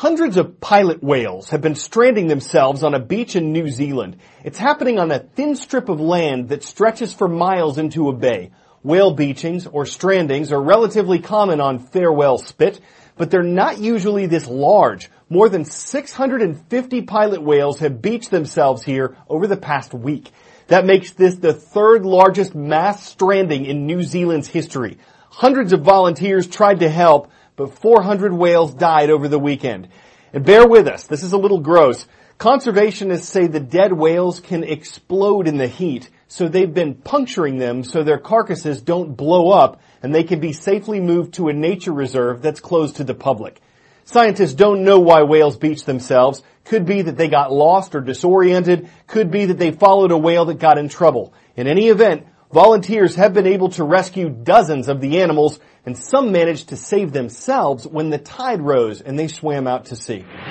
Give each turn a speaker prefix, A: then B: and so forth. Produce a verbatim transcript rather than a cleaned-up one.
A: Hundreds of pilot whales have been stranding themselves on a beach in New Zealand. It's happening on a thin strip of land that stretches for miles into a bay. Whale beachings or strandings are relatively common on Farewell Spit, but they're not usually this large. More than six hundred fifty pilot whales have beached themselves here over the past week. That makes this the third largest mass stranding in New Zealand's history. Hundreds of volunteers tried to help, but four hundred whales died over the weekend. And bear with us, this is a little gross. Conservationists say the dead whales can explode in the heat, so they've been puncturing them so their carcasses don't blow up and they can be safely moved to a nature reserve that's closed to the public. Scientists don't know why whales beach themselves. Could be that they got lost or disoriented. Could be that they followed a whale that got in trouble. In any event, volunteers have been able to rescue dozens of the animals, and some managed to save themselves when the tide rose and they swam out to sea.